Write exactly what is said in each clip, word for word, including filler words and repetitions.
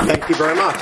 Thank you very much.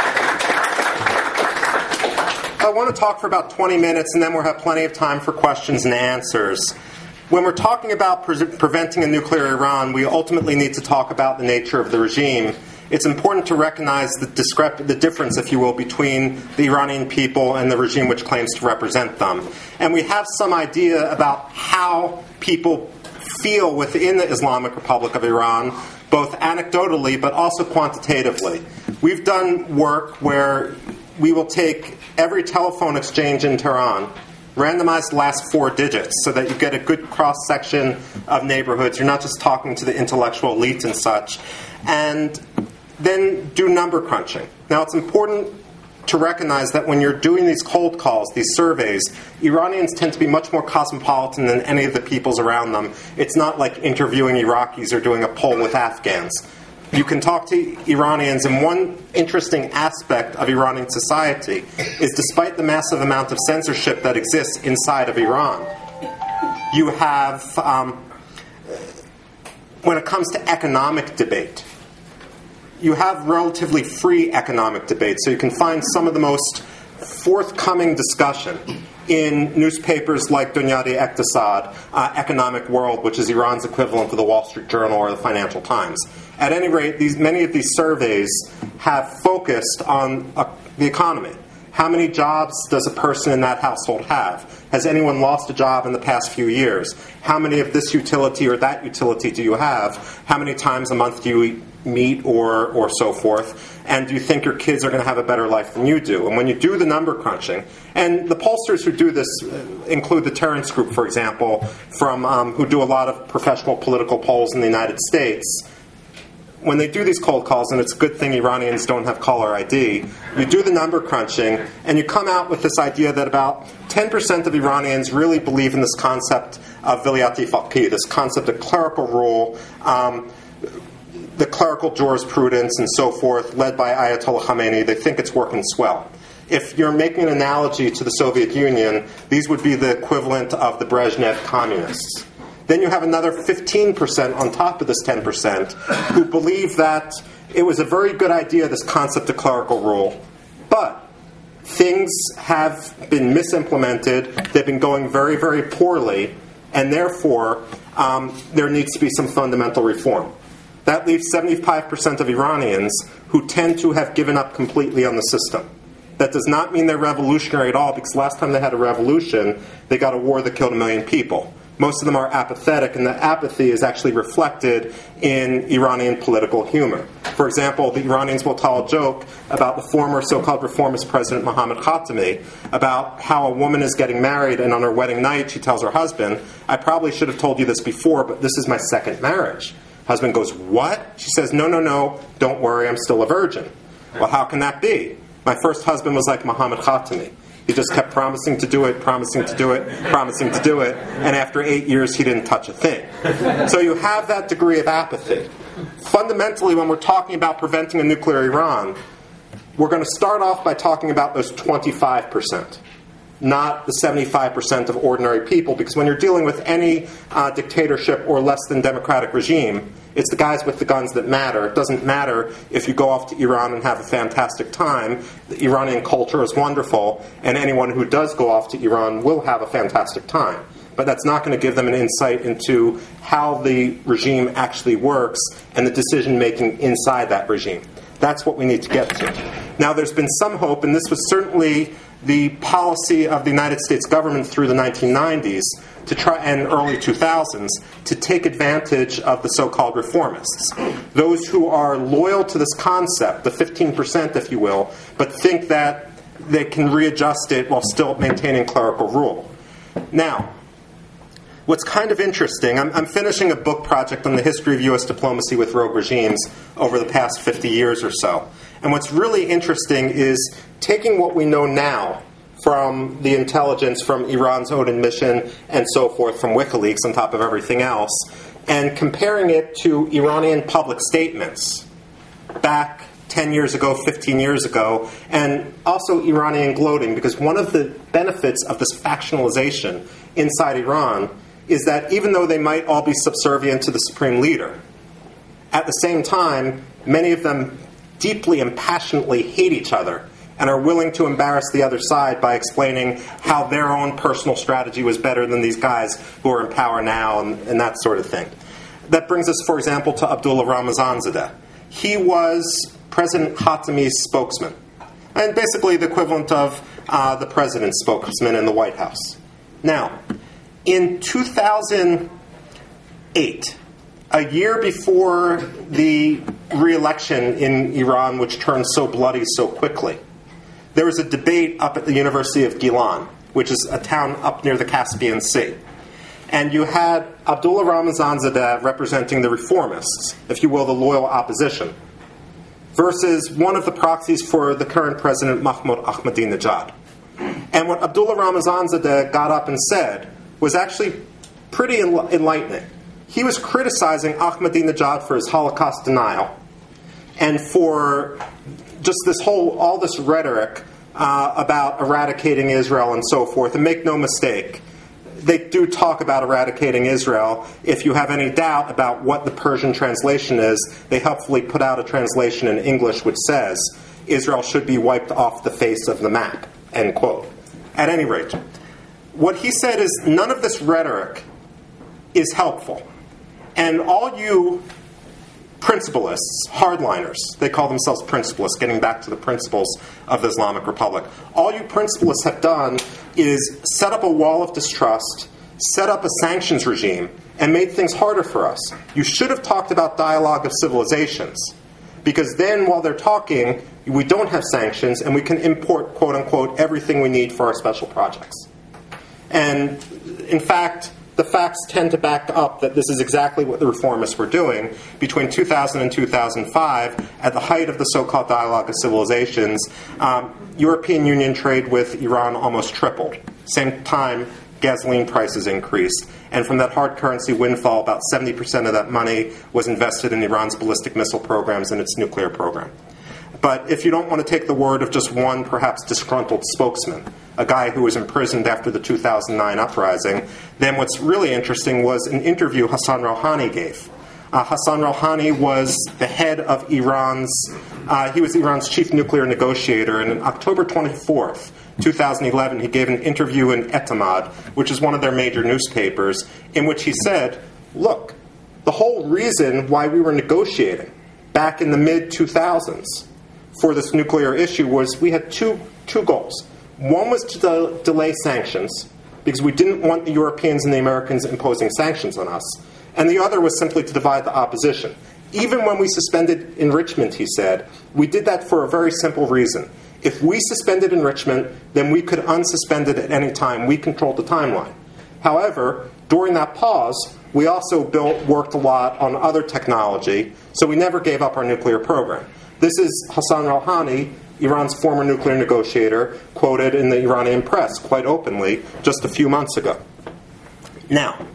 I want to talk for about twenty minutes, and then we'll have plenty of time for questions and answers. When we're talking about pre- preventing a nuclear Iran, we ultimately need to talk about the nature of the regime. It's important to recognize the, discrep- the difference, if you will, between the Iranian people and the regime which claims to represent them. And we have some idea about how people feel within the Islamic Republic of Iran, both anecdotally but also quantitatively. We've done work where we will take every telephone exchange in Tehran, randomize the last four digits so that you get a good cross-section of neighborhoods. You're not just talking to the intellectual elite and such. And then do number crunching. Now, it's important to recognize that when you're doing these cold calls, these surveys, Iranians tend to be much more cosmopolitan than any of the peoples around them. It's not like interviewing Iraqis or doing a poll with Afghans. You can talk to Iranians, and one interesting aspect of Iranian society is despite the massive amount of censorship that exists inside of Iran, you have, um, when it comes to economic debate, you have relatively free economic debate. So you can find some of the most forthcoming discussion in newspapers like Dunyadi Iqtisad, uh, Economic World, which is Iran's equivalent to the Wall Street Journal or the Financial Times. At any rate, these, many of these surveys have focused on uh, the economy. How many jobs does a person in that household have? Has anyone lost a job in the past few years? How many of this utility or that utility do you have? How many times a month do you eat meat or, or so forth? And do you think your kids are going to have a better life than you do? And when you do the number crunching, and the pollsters who do this include the Terrence Group, for example, from um, who do a lot of professional political polls in the United States. When they do these cold calls, and it's a good thing Iranians don't have caller I D, you do the number crunching, and you come out with this idea that about ten percent of Iranians really believe in this concept of vilayat-e faqih, this concept of clerical rule, um, the clerical jurisprudence and so forth, led by Ayatollah Khamenei. They think it's working swell. If you're making an analogy to the Soviet Union, these would be the equivalent of the Brezhnev communists. Then you have another fifteen percent on top of this ten percent who believe that it was a very good idea, this concept of clerical rule, but things have been misimplemented, they've been going very, very poorly, and therefore um, there needs to be some fundamental reform. That leaves seventy-five percent of Iranians who tend to have given up completely on the system. That does not mean they're revolutionary at all, because last time they had a revolution, they got a war that killed a million people. Most of them are apathetic, and the apathy is actually reflected in Iranian political humor. For example, the Iranians will tell a joke about the former so-called reformist president Mohammad Khatami, about how a woman is getting married, and on her wedding night she tells her husband, "I probably should have told you this before, but this is my second marriage." Husband goes, "What?" She says, "No, no, no, don't worry, I'm still a virgin." Well, how can that be? My first husband was like Mohammad Khatami. He just kept promising to do it, promising to do it, promising to do it, and after eight years he didn't touch a thing. So you have that degree of apathy. Fundamentally, when we're talking about preventing a nuclear Iran, we're going to start off by talking about those twenty-five percent, not the seventy-five percent of ordinary people, because when you're dealing with any uh, dictatorship or less than democratic regime, it's the guys with the guns that matter. It doesn't matter if you go off to Iran and have a fantastic time. The Iranian culture is wonderful, and anyone who does go off to Iran will have a fantastic time. But that's not going to give them an insight into how the regime actually works and the decision-making inside that regime. That's what we need to get to. Now, there's been some hope, and this was certainly the policy of the United States government through the nineteen nineties to try and early two thousands to take advantage of the so-called reformists, those who are loyal to this concept, the fifteen percent, if you will, but think that they can readjust it while still maintaining clerical rule. Now, what's kind of interesting, I'm, I'm finishing a book project on the history of U S diplomacy with rogue regimes over the past fifty years or so. And what's really interesting is taking what we know now from the intelligence from Iran's own admission and so forth, from WikiLeaks on top of everything else, and comparing it to Iranian public statements back ten years ago, fifteen years ago, and also Iranian gloating, because one of the benefits of this factionalization inside Iran is that even though they might all be subservient to the supreme leader, at the same time, many of them deeply and passionately hate each other and are willing to embarrass the other side by explaining how their own personal strategy was better than these guys who are in power now and, and that sort of thing. That brings us, for example, to Abdullah Ramazanzadeh. He was President Khatami's spokesman, and basically the equivalent of uh, the president's spokesman in the White House. Now, in two thousand eight, a year before the re-election in Iran, which turned so bloody so quickly, there was a debate up at the University of Gilan, which is a town up near the Caspian Sea. And you had Abdullah Ramazanzadeh representing the reformists, if you will, the loyal opposition, versus one of the proxies for the current president, Mahmoud Ahmadinejad. And what Abdullah Ramazanzadeh got up and said was actually pretty enlightening. He was criticizing Ahmadinejad for his Holocaust denial and for just this whole, all this rhetoric uh, about eradicating Israel and so forth. And make no mistake, they do talk about eradicating Israel. If you have any doubt about what the Persian translation is, they helpfully put out a translation in English which says, Israel should be wiped off the face of the map, end quote. At any rate, what he said is none of this rhetoric is helpful. And all you principalists, hardliners, they call themselves principalists, getting back to the principles of the Islamic Republic, all you principalists have done is set up a wall of distrust, set up a sanctions regime, and made things harder for us. You should have talked about dialogue of civilizations, because then while they're talking, we don't have sanctions, and we can import, quote-unquote, everything we need for our special projects. And, in fact, the facts tend to back up that this is exactly what the reformists were doing. Between two thousand and two thousand five, at the height of the so-called dialogue of civilizations, um, European Union trade with Iran almost tripled. Same time, gasoline prices increased. And from that hard currency windfall, about seventy percent of that money was invested in Iran's ballistic missile programs and its nuclear program. But if you don't want to take the word of just one perhaps disgruntled spokesman, a guy who was imprisoned after the two thousand nine uprising, then what's really interesting was an interview Hassan Rouhani gave. Uh, Hassan Rouhani was the head of Iran's, uh, he was Iran's chief nuclear negotiator, and on October twenty-fourth, two thousand eleven, he gave an interview in Etemad, which is one of their major newspapers, in which he said, look, the whole reason why we were negotiating back in the mid two thousands for this nuclear issue was we had two two goals. One was to de- delay sanctions, because we didn't want the Europeans and the Americans imposing sanctions on us. And the other was simply to divide the opposition. Even when we suspended enrichment, he said, we did that for a very simple reason. If we suspended enrichment, then we could unsuspend it at any time. We controlled the timeline. However, during that pause, we also built, worked a lot on other technology, so we never gave up our nuclear program. This is Hassan Rouhani, Iran's former nuclear negotiator, quoted in the Iranian press quite openly just a few months ago. Now,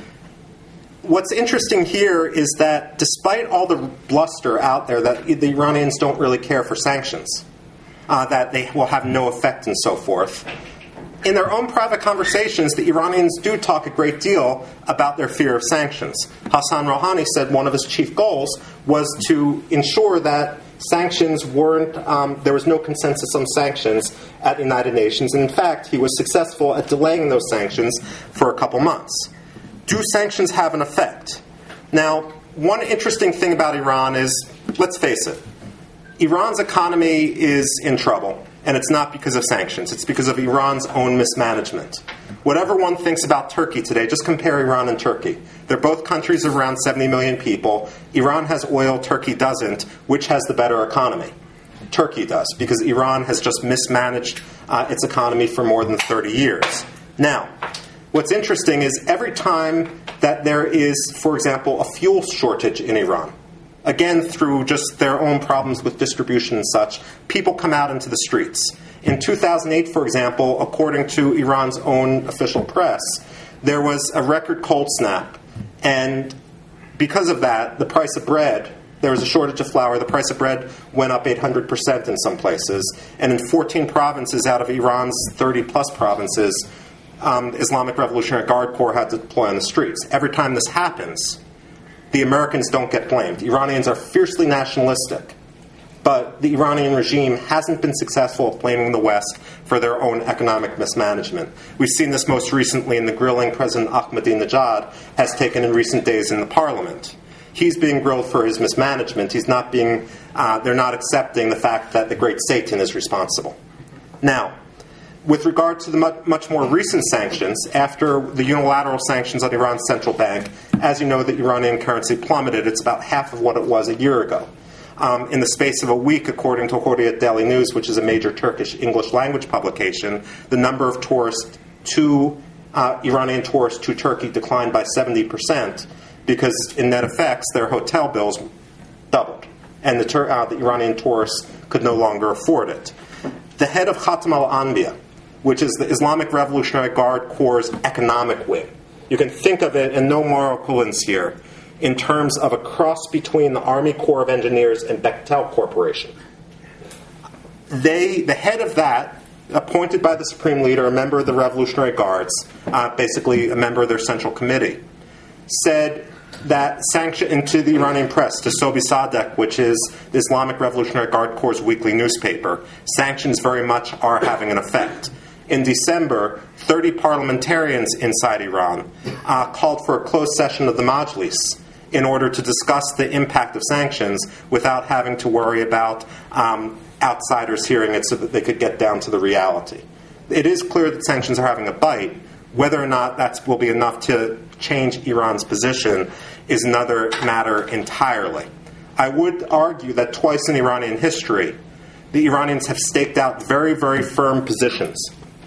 what's interesting here is that despite all the bluster out there that the Iranians don't really care for sanctions, uh, that they will have no effect and so forth, in their own private conversations, the Iranians do talk a great deal about their fear of sanctions. Hassan Rouhani said one of his chief goals was to ensure that sanctions weren't, um, there was no consensus on sanctions at the United Nations. And in fact, he was successful at delaying those sanctions for a couple months. Do sanctions have an effect? Now, one interesting thing about Iran is, let's face it, Iran's economy is in trouble. And it's not because of sanctions. It's because of Iran's own mismanagement. Whatever one thinks about Turkey today, just compare Iran and Turkey. They're both countries of around seventy million people. Iran has oil, Turkey doesn't. Which has the better economy? Turkey does, because Iran has just mismanaged uh, its economy for more than thirty years. Now, what's interesting is every time that there is, for example, a fuel shortage in Iran, again, through just their own problems with distribution and such, people come out into the streets. In two thousand eight, for example, according to Iran's own official press, there was a record cold snap. And because of that, the price of bread, there was a shortage of flour, the price of bread went up eight hundred percent in some places. And in fourteen provinces out of Iran's thirty-plus provinces, um, the Islamic Revolutionary Guard Corps had to deploy on the streets. Every time this happens, the Americans don't get blamed. Iranians are fiercely nationalistic. But the Iranian regime hasn't been successful at blaming the West for their own economic mismanagement. We've seen this most recently in the grilling President Ahmadinejad has taken in recent days in the parliament. He's being grilled for his mismanagement. He's not being, uh, they're not accepting the fact that the great Satan is responsible. Now, with regard to the much more recent sanctions, after the unilateral sanctions on Iran's central bank, as you know, the Iranian currency plummeted. It's about half of what it was a year ago. Um, in the space of a week, according to Hurriyet Daily News, which is a major Turkish English language publication, the number of tourists to uh, Iranian tourists to Turkey declined by seventy percent because, in net effects, their hotel bills doubled, and the, tur- uh, the Iranian tourists could no longer afford it. The head of Khatam al-Anbiya, which is the Islamic Revolutionary Guard Corps' economic wing, you can think of it, and no moral equivalence here, in terms of a cross between the Army Corps of Engineers and Bechtel Corporation. They, the head of that, appointed by the Supreme Leader, a member of the Revolutionary Guards, uh, basically a member of their Central Committee, said that sanction into the Iranian press, to Sobi Sadek, which is the Islamic Revolutionary Guard Corps' weekly newspaper, sanctions very much are having an effect. In December, thirty parliamentarians inside Iran uh, called for a closed session of the Majlis in order to discuss the impact of sanctions without having to worry about um, outsiders hearing it so that they could get down to the reality. It is clear that sanctions are having a bite. Whether or not that will be enough to change Iran's position is another matter entirely. I would argue that twice in Iranian history, the Iranians have staked out very, very firm positions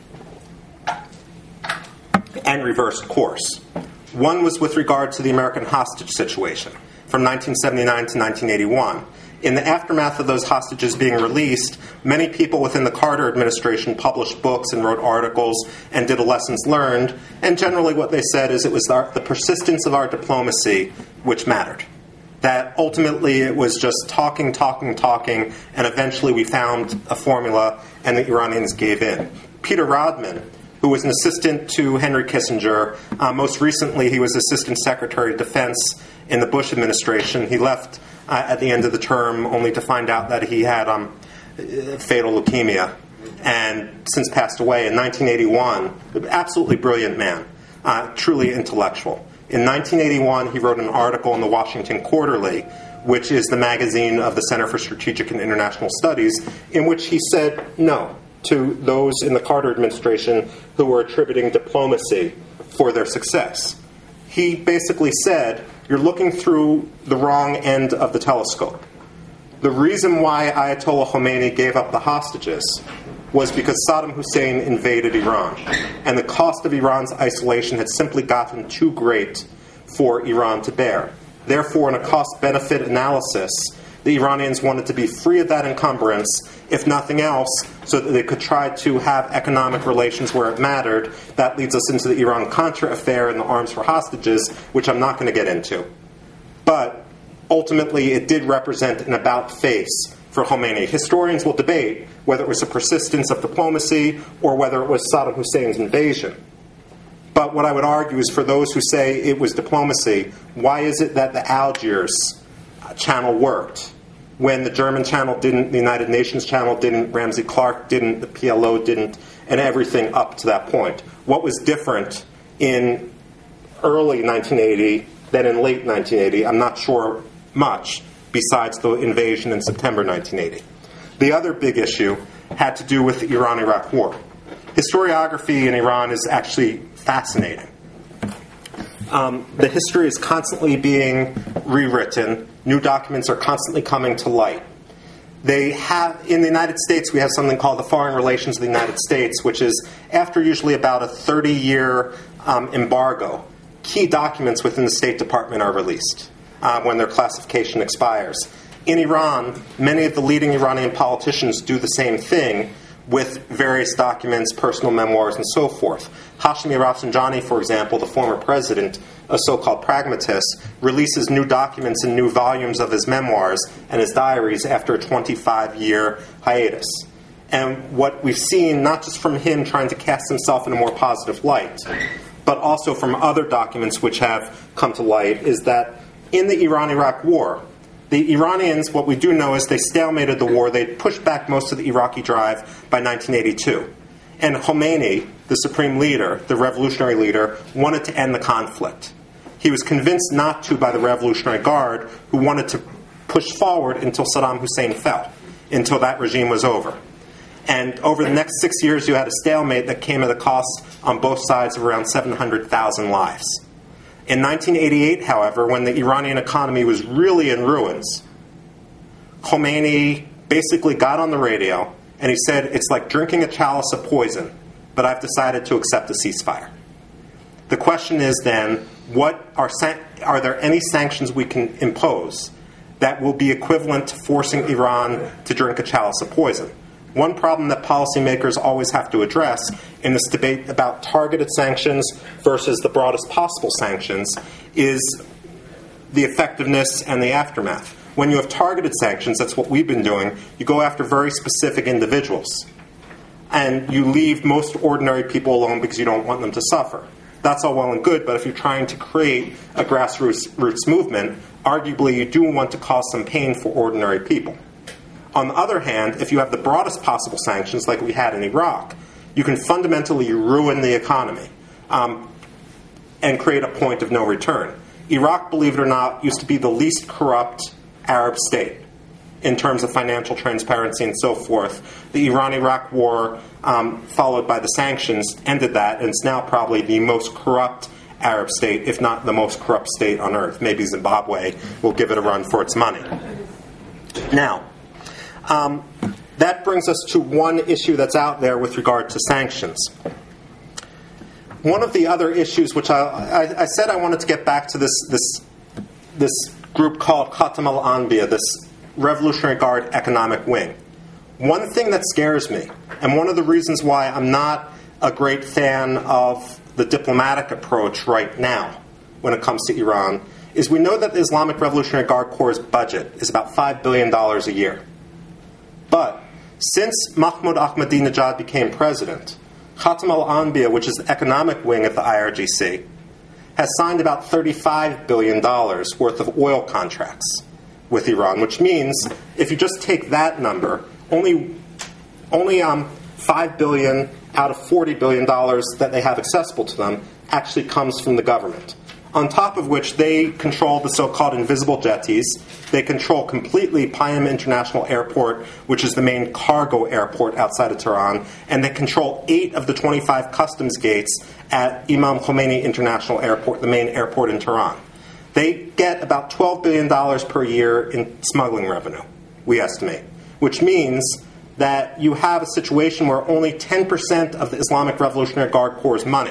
and reversed course. One was with regard to the American hostage situation from nineteen seventy-nine to nineteen eighty-one. In the aftermath of those hostages being released, many people within the Carter administration published books and wrote articles and did a lessons learned, and generally what they said is it was our, the persistence of our diplomacy which mattered. That ultimately it was just talking, talking, talking, and eventually we found a formula and the Iranians gave in. Peter Rodman, who was an assistant to Henry Kissinger. Uh, most recently, he was Assistant Secretary of Defense in the Bush administration. He left uh, at the end of the term only to find out that he had um, fatal leukemia and since passed away in nineteen eighty-one. Absolutely brilliant man, uh, truly intellectual. In nineteen eighty-one, he wrote an article in the Washington Quarterly, which is the magazine of the Center for Strategic and International Studies, in which he said no to those in the Carter administration who were attributing diplomacy for their success. He basically said, you're looking through the wrong end of the telescope. The reason why Ayatollah Khomeini gave up the hostages was because Saddam Hussein invaded Iran, and the cost of Iran's isolation had simply gotten too great for Iran to bear. Therefore, in a cost-benefit analysis, the Iranians wanted to be free of that encumbrance, if nothing else, so that they could try to have economic relations where it mattered. That leads us into the Iran-Contra affair and the arms for hostages, which I'm not going to get into. But ultimately, it did represent an about-face for Khomeini. Historians will debate whether it was a persistence of diplomacy or whether it was Saddam Hussein's invasion. But what I would argue is for those who say it was diplomacy, why is it that the Algiers channel worked when the German channel didn't, the United Nations channel didn't, Ramsey Clark didn't, the P L O didn't, and everything up to that point? What was different in early nineteen eighty than in late nineteen eighty? I'm not sure much, besides the invasion in September nineteen eighty. The other big issue had to do with the Iran-Iraq War. Historiography in Iran is actually fascinating. Um, the history is constantly being rewritten. New documents are constantly coming to light. They have, in the United States, we have something called the Foreign Relations of the United States, which is after usually about a thirty-year um, embargo, key documents within the State Department are released uh, when their classification expires. In Iran, many of the leading Iranian politicians do the same thing with various documents, personal memoirs, and so forth. Hashemi Rafsanjani, for example, the former president, a so-called pragmatist, releases new documents and new volumes of his memoirs and his diaries after a twenty-five-year hiatus. And what we've seen, not just from him trying to cast himself in a more positive light, but also from other documents which have come to light, is that in the Iran-Iraq War, The Iranians, what we do know is they stalemated the war. They pushed back most of the Iraqi drive by nineteen eighty-two. And Khomeini, the supreme leader, the revolutionary leader, wanted to end the conflict. He was convinced not to by the Revolutionary Guard, who wanted to push forward until Saddam Hussein fell, until that regime was over. And over the next six years, you had a stalemate that came at a cost on both sides of around seven hundred thousand lives. In nineteen eighty-eight, however, when the Iranian economy was really in ruins, Khomeini basically got on the radio and he said, it's like drinking a chalice of poison, but I've decided to accept a ceasefire. The question is then, what are, san- are there any sanctions we can impose that will be equivalent to forcing Iran to drink a chalice of poison? One problem that policymakers always have to address in this debate about targeted sanctions versus the broadest possible sanctions is the effectiveness and the aftermath. When you have targeted sanctions, that's what we've been doing, you go after very specific individuals. And you leave most ordinary people alone because you don't want them to suffer. That's all well and good, but if you're trying to create a grassroots roots movement, arguably you do want to cause some pain for ordinary people. On the other hand, if you have the broadest possible sanctions like we had in Iraq, you can fundamentally ruin the economy um, and create a point of no return. Iraq, believe it or not, used to be the least corrupt Arab state in terms of financial transparency and so forth. The Iran-Iraq war, um, followed by the sanctions, ended that, and it's now probably the most corrupt Arab state, if not the most corrupt state on earth. Maybe Zimbabwe will give it a run for its money. Now, um, that brings us to one issue that's out there with regard to sanctions. One of the other issues, which I, I, I said I wanted to get back to this this this group called Khatam al-Anbiya, this Revolutionary Guard economic wing. One thing that scares me, and one of the reasons why I'm not a great fan of the diplomatic approach right now when it comes to Iran, is we know that the Islamic Revolutionary Guard Corps' budget is about five billion dollars a year. But since Mahmoud Ahmadinejad became president, Khatam al-Anbiya, which is the economic wing of the I R G C, has signed about thirty-five billion dollars worth of oil contracts with Iran, which means if you just take that number, only only um, five billion dollars out of forty billion dollars that they have accessible to them actually comes from the government. On top of which they control the so-called invisible jetties. They control completely Payam International Airport, which is the main cargo airport outside of Tehran, and they control eight of the twenty-five customs gates at Imam Khomeini International Airport, the main airport in Tehran. They get about twelve billion dollars per year in smuggling revenue, we estimate, which means that you have a situation where only ten percent of the Islamic Revolutionary Guard Corps' money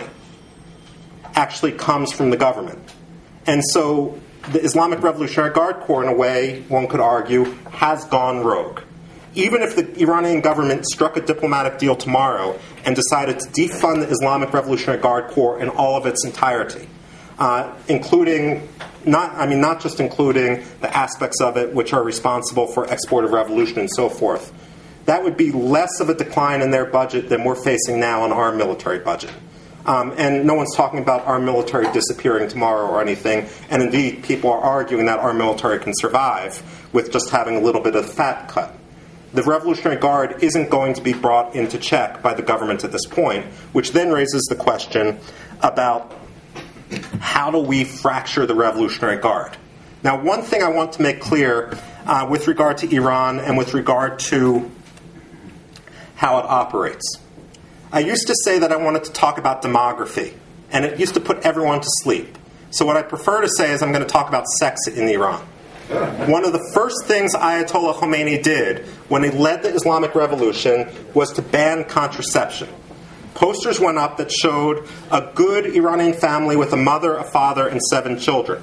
actually comes from the government. And so the Islamic Revolutionary Guard Corps, in a way, one could argue, has gone rogue. Even if the Iranian government struck a diplomatic deal tomorrow and decided to defund the Islamic Revolutionary Guard Corps in all of its entirety, uh, including, not, I mean, not just including the aspects of it which are responsible for export of revolution and so forth, that would be less of a decline in their budget than we're facing now in our military budget. Um, and no one's talking about our military disappearing tomorrow or anything. And indeed, people are arguing that our military can survive with just having a little bit of fat cut. The Revolutionary Guard isn't going to be brought into check by the government at this point, which then raises the question about how do we fracture the Revolutionary Guard? Now, one thing I want to make clear uh, with regard to Iran and with regard to how it operates. I used to say that I wanted to talk about demography, and it used to put everyone to sleep. So what I prefer to say is I'm going to talk about sex in Iran. One of the first things Ayatollah Khomeini did when he led the Islamic Revolution was to ban contraception. Posters went up that showed a good Iranian family with a mother, a father, and seven children.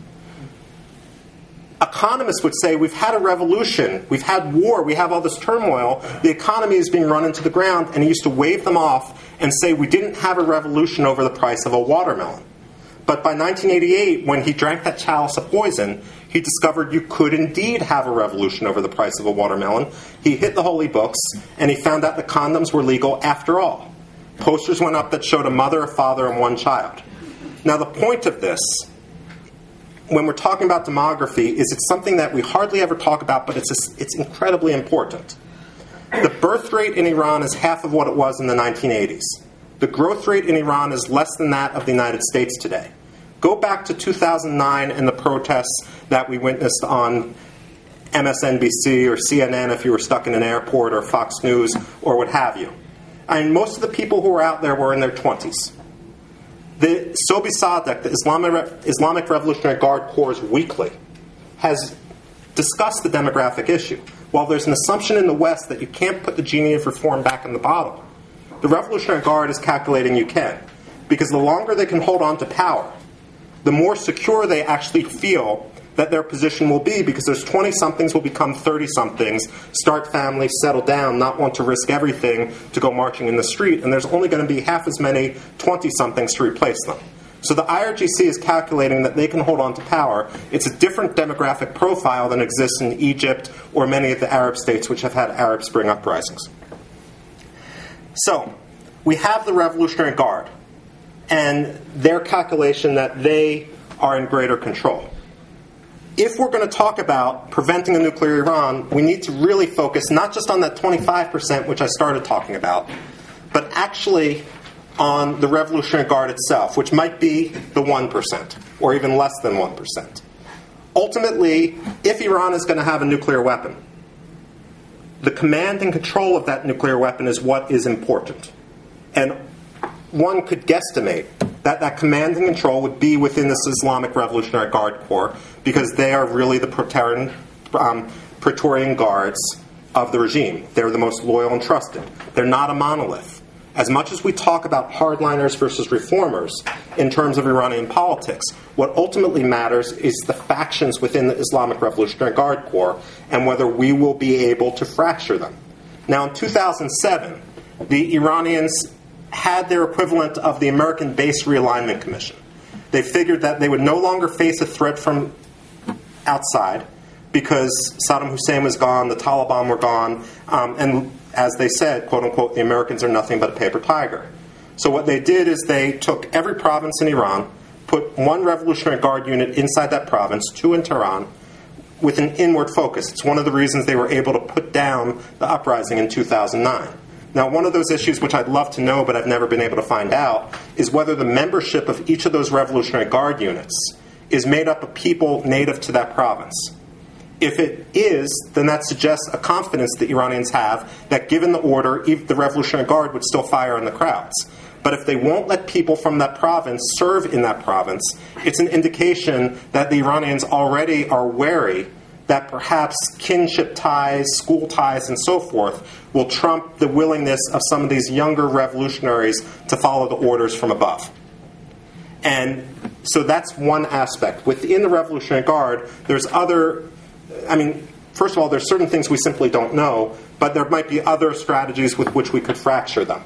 Economists would say, we've had a revolution, we've had war, we have all this turmoil, the economy is being run into the ground, and he used to wave them off and say we didn't have a revolution over the price of a watermelon. But by nineteen eighty-eight, when he drank that chalice of poison, he discovered you could indeed have a revolution over the price of a watermelon. He hit the holy books, and he found out that condoms were legal after all. Posters went up that showed a mother, a father, and one child. Now the point of this when we're talking about demography is it's something that we hardly ever talk about, but it's a, it's incredibly important. The birth rate in Iran is half of what it was in the nineteen eighties. The growth rate in Iran is less than that of the United States today. Go back to two thousand nine and the protests that we witnessed on M S N B C or C N N if you were stuck in an airport, or Fox News or what have you. I mean, most of the people who were out there were in their twenties. The Sobi Sadek, the Islamic, Islamic Revolutionary Guard Corps' weekly, has discussed the demographic issue. While there's an assumption in the West that you can't put the genie of reform back in the bottle, the Revolutionary Guard is calculating you can. Because the longer they can hold on to power, the more secure they actually feel that their position will be, because those twenty-somethings will become thirty-somethings, start families, settle down, not want to risk everything to go marching in the street, and there's only going to be half as many twenty-somethings to replace them. So the I R G C is calculating that they can hold on to power. It's a different demographic profile than exists in Egypt or many of the Arab states which have had Arab Spring uprisings. So we have the Revolutionary Guard and their calculation that they are in greater control. If we're going to talk about preventing a nuclear Iran, we need to really focus not just on that twenty-five percent, which I started talking about, but actually on the Revolutionary Guard itself, which might be the one percent, or even less than one percent. Ultimately, if Iran is going to have a nuclear weapon, the command and control of that nuclear weapon is what is important. And one could guesstimate that that command and control would be within this Islamic Revolutionary Guard Corps, because they are really the Praetorian, um, Praetorian guards of the regime. They're the most loyal and trusted. They're not a monolith. As much as we talk about hardliners versus reformers in terms of Iranian politics, what ultimately matters is the factions within the Islamic Revolutionary Guard Corps and whether we will be able to fracture them. Now, in two thousand seven, the Iranians had their equivalent of the American Base Realignment Commission. They figured that they would no longer face a threat from outside because Saddam Hussein was gone, the Taliban were gone, um, and as they said, quote unquote, the Americans are nothing but a paper tiger. So what they did is they took every province in Iran, put one Revolutionary Guard unit inside that province, two in Tehran, with an inward focus. It's one of the reasons they were able to put down the uprising in two thousand nine. Now, one of those issues which I'd love to know but I've never been able to find out is whether the membership of each of those Revolutionary Guard units is made up of people native to that province. If it is, then that suggests a confidence the Iranians have that given the order, the Revolutionary Guard would still fire on the crowds. But if they won't let people from that province serve in that province, it's an indication that the Iranians already are wary that perhaps kinship ties, school ties, and so forth will trump the willingness of some of these younger revolutionaries to follow the orders from above. And so that's one aspect. Within the Revolutionary Guard, there's other, I mean, first of all, there's certain things we simply don't know, but there might be other strategies with which we could fracture them.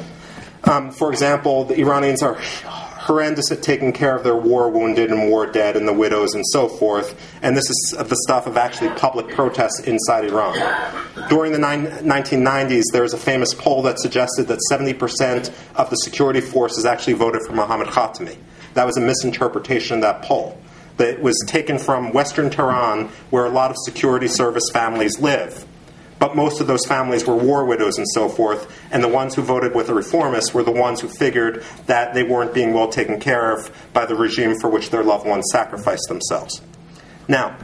Um, for example, the Iranians are horrendous at taking care of their war wounded and war dead and the widows and so forth. And this is the stuff of actually public protests inside Iran. During the nineteen nineties, there was a famous poll that suggested that seventy percent of the security forces actually voted for Mohammad Khatami. That was a misinterpretation of that poll. That was taken from Western Tehran, where a lot of security service families live. But most of those families were war widows and so forth, and the ones who voted with the reformists were the ones who figured that they weren't being well taken care of by the regime for which their loved ones sacrificed themselves. Now,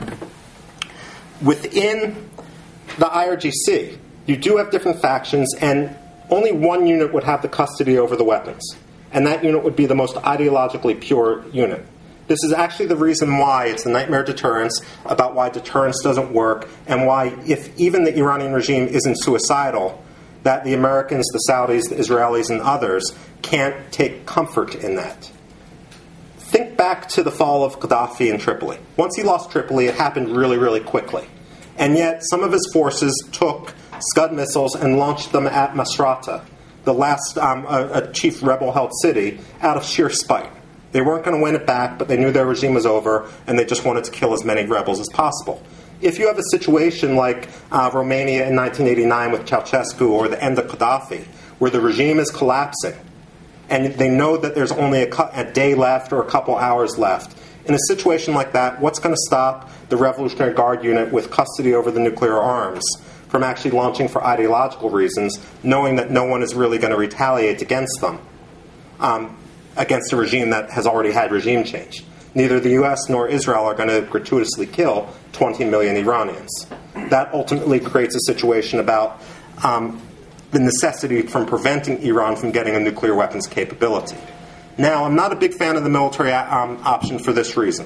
within the I R G C, you do have different factions, and only one unit would have the custody over the weapons, and that unit would be the most ideologically pure unit. This is actually the reason why it's a nightmare deterrence, about why deterrence doesn't work, and why, if even the Iranian regime isn't suicidal, that the Americans, the Saudis, the Israelis, and others can't take comfort in that. Think back to the fall of Gaddafi in Tripoli. Once he lost Tripoli, it happened really, really quickly. And yet, some of his forces took Scud missiles and launched them at Masrata, the last um, a, a chief rebel-held city, out of sheer spite. They weren't going to win it back, but they knew their regime was over, and they just wanted to kill as many rebels as possible. If you have a situation like uh, Romania in nineteen eighty-nine with Ceausescu, or the end of Gaddafi, where the regime is collapsing, and they know that there's only a, cu- a day left or a couple hours left In a situation like that, what's going to stop the Revolutionary Guard unit with custody over the nuclear arms from actually launching for ideological reasons, knowing that no one is really going to retaliate against them, um, against a regime that has already had regime change? Neither the U S nor Israel are going to gratuitously kill twenty million Iranians. That ultimately creates a situation about um, the necessity from preventing Iran from getting a nuclear weapons capability. Now, I'm not a big fan of the military um, option for this reason.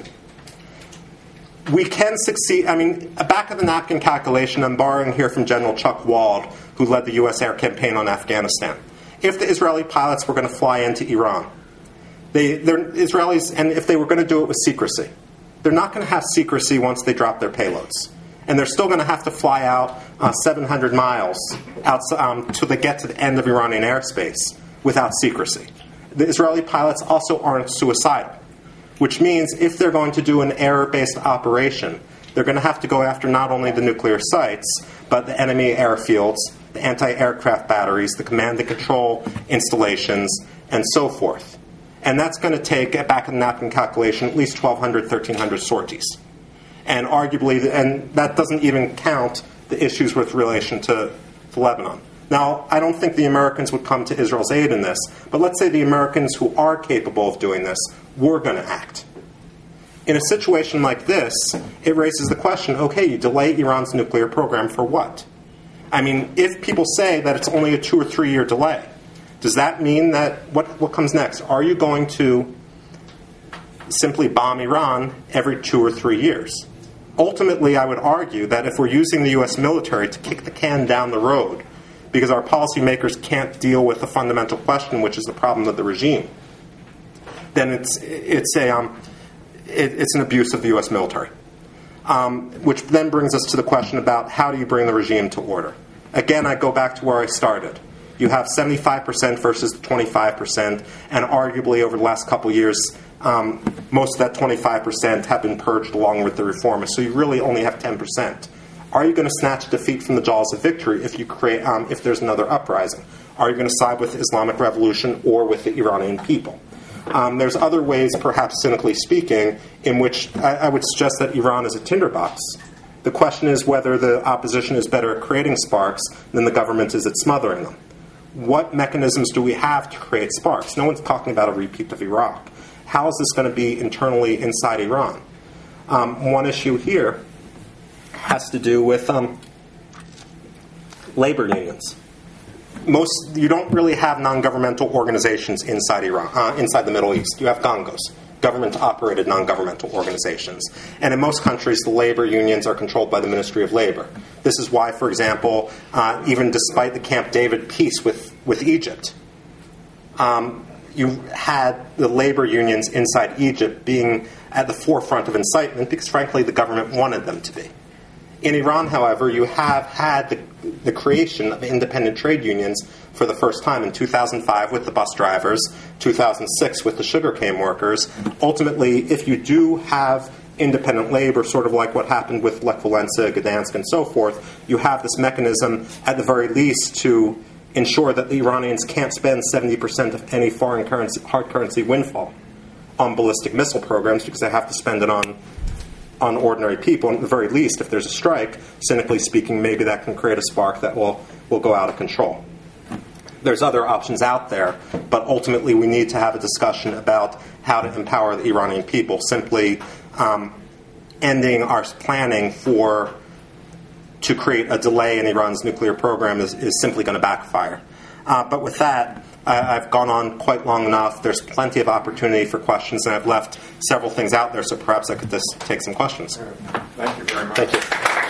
We can succeed. I mean, a back-of-the-napkin calculation, I'm borrowing here from General Chuck Wald, who led the U S air campaign on Afghanistan. If the Israeli pilots were going to fly into Iran, they, they're Israelis, and if they were going to do it with secrecy, they're not going to have secrecy once they drop their payloads. And they're still going to have to fly out uh, seven hundred miles outside, um, till they get to the end of Iranian airspace without secrecy. The Israeli pilots also aren't suicidal, which means if they're going to do an air-based operation, they're going to have to go after not only the nuclear sites, but the enemy airfields, the anti-aircraft batteries, the command and control installations, and so forth. And that's going to take, a back-of-the-napkin calculation, at least twelve hundred, thirteen hundred sorties. And arguably, and that doesn't even count the issues with relation to, to Lebanon. Now, I don't think the Americans would come to Israel's aid in this, but let's say the Americans who are capable of doing this were going to act. In a situation like this, it raises the question, okay, you delay Iran's nuclear program for what? I mean, if people say that it's only a two or three year delay, does that mean that, what, what comes next? Are you going to simply bomb Iran every two or three years? Ultimately, I would argue that if we're using the U S military to kick the can down the road, because our policymakers can't deal with the fundamental question, which is the problem of the regime, then it's it's a um, it, it's an abuse of the U S military. Um, which then brings us to the question about how do you bring the regime to order? Again, I go back to where I started. You have seventy-five percent versus twenty-five percent, and arguably over the last couple of years, um, most of that twenty-five percent have been purged along with the reformists. So you really only have ten percent. Are you going to snatch defeat from the jaws of victory if you create, um, if there's another uprising? Are you going to side with the Islamic Revolution or with the Iranian people? Um, there's other ways, perhaps cynically speaking, in which I, I would suggest that Iran is a tinderbox. The question is whether the opposition is better at creating sparks than the government is at smothering them. What mechanisms do we have to create sparks? No one's talking about a repeat of Iraq. How is this going to be internally inside Iran? Um, one issue here has to do with um, labor unions. Most you don't really have non-governmental organizations inside Iran, uh, inside the Middle East. You have gongos, government-operated non-governmental organizations, and in most countries, the labor unions are controlled by the Ministry of Labor. This is why, for example, uh, even despite the Camp David peace with with Egypt, um, you had the labor unions inside Egypt being at the forefront of incitement because, frankly, the government wanted them to be. In Iran, however, you have had the, the creation of independent trade unions for the first time in two thousand five with the bus drivers, two thousand six with the sugarcane workers. Ultimately, if you do have independent labor, sort of like what happened with Lech Walesa, Gdansk, and so forth, you have this mechanism, at the very least, to ensure that the Iranians can't spend seventy percent of any foreign currency, hard currency windfall on ballistic missile programs because they have to spend it on on ordinary people. And at the very least, if there's a strike, cynically speaking, maybe that can create a spark that will, will go out of control. There's other options out there, but ultimately we need to have a discussion about how to empower the Iranian people. Simply um, ending our planning for to create a delay in Iran's nuclear program is, is simply going to backfire. Uh, but with that, I, I've gone on quite long enough. There's plenty of opportunity for questions, and I've left several things out there, so perhaps I could just take some questions. Thank you very much. Thank you.